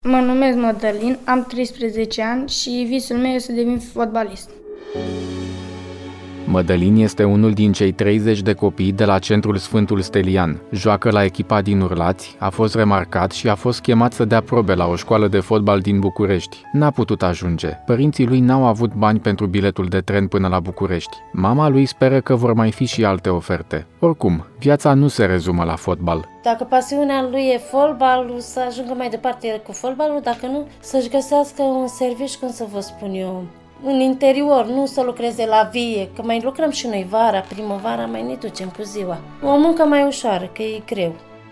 Mă numesc Mădălin, am 13 ani și visul meu este să devin fotbalist. Mădălin este unul din cei 30 de copii de la Centrul Sfântul Stelian. Joacă la echipa din Urlați, a fost remarcat și a fost chemat să dea probe la o școală de fotbal din București. N-a putut ajunge. Părinții lui n-au avut bani pentru biletul de tren până la București. Mama lui speră că vor mai fi și alte oferte. Oricum, viața nu se rezumă la fotbal. Dacă pasiunea lui e fotbalul, să ajungă mai departe cu fotbalul, dacă nu, să-și găsească un serviciu, cum să vă spun eu, în interior, nu să lucreze la vie, că mai lucrăm și noi vara, primăvara, mai ne ducem cu ziua. O muncă mai ușoară, că e greu.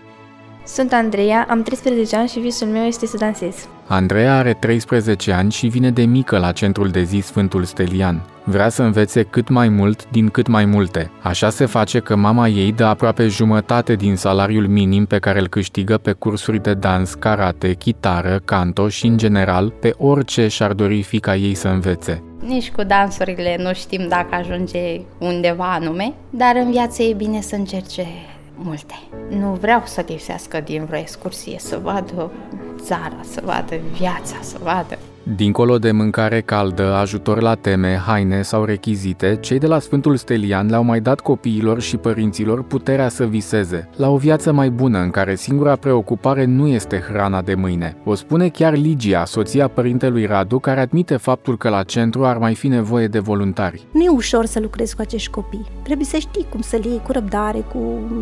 Sunt Andreea, am 13 ani și visul meu este să dansez. Andreea are 13 ani și vine de mică la centrul de zi Sfântul Stelian. Vrea să învețe cât mai mult din cât mai multe. Așa se face că mama ei dă aproape jumătate din salariul minim pe care îl câștigă pe cursuri de dans, karate, chitară, canto și, în general, pe orice și-ar dori fiica ei să învețe. Nici cu dansurile nu știm dacă ajunge undeva anume, dar în viață e bine să încerce multe. Nu vreau să lipsească din vreo excursie, să vadă țara, să vadă viața, să vadă. Dincolo de mâncare caldă, ajutor la teme, haine sau rechizite, cei de la Sfântul Stelian le-au mai dat copiilor și părinților puterea să viseze, la o viață mai bună în care singura preocupare nu este hrana de mâine. O spune chiar Ligia, soția părintelui Radu, care admite faptul că la centru ar mai fi nevoie de voluntari. Nu e ușor să lucrezi cu acești copii. Trebuie să știi cum să le iei cu răbdare, cu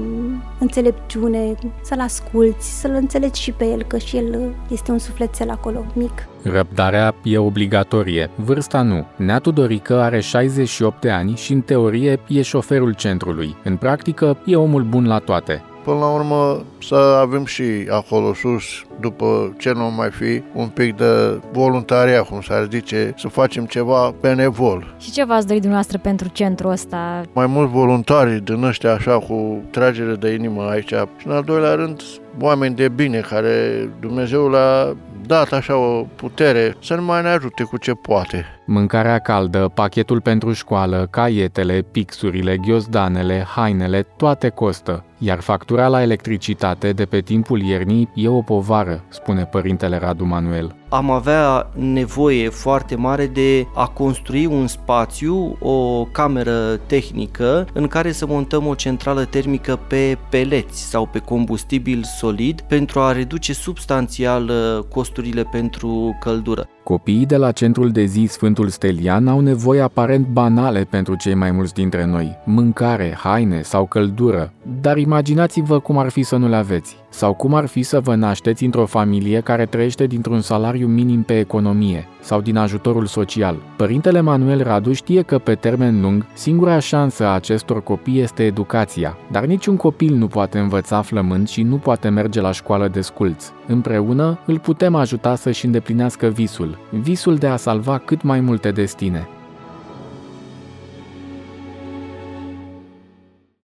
înțelepciune, să-l asculți, să-l înțelegi și pe el, că și el este un sufletel acolo, mic. Răbdarea e obligatorie, vârsta nu. Nea Tudorică are 68 de ani și în teorie e șoferul centrului. În practică e omul bun la toate. Până la urmă să avem și acolo sus, după ce nu mai fi, un pic de voluntariat, cum s-ar zice, să facem ceva benevol. Și ce v-ați dorit dumneavoastră pentru centrul ăsta? Mai mulți voluntari din ăștia așa cu tragere de inimă aici și în al doilea rând oameni de bine care Dumnezeu le-a dat așa o putere să nu mai ne ajute cu ce poate. Mâncarea caldă, pachetul pentru școală, caietele, pixurile, ghiozdanele, hainele, toate costă, iar factura la electricitate de pe timpul iernii e o povară, spune părintele Radu Manuel. Am avea nevoie foarte mare de a construi un spațiu, o cameră tehnică în care să montăm o centrală termică pe peleți sau pe combustibil solid pentru a reduce substanțial costurile pentru căldură. Copiii de la centrul de zi Sfântul Stelian au nevoi aparent banale pentru cei mai mulți dintre noi, mâncare, haine sau căldură, dar imaginați-vă cum ar fi să nu le aveți, sau cum ar fi să vă nașteți într-o familie care trăiește dintr-un salariu minim pe economie sau din ajutorul social. Părintele Manuel Radu știe că pe termen lung, singura șansă a acestor copii este educația, dar niciun copil nu poate învăța flămând și nu poate merge la școală de sculți. Împreună îl putem ajuta să-și îndeplinească visul de a salva cât mai multe destine.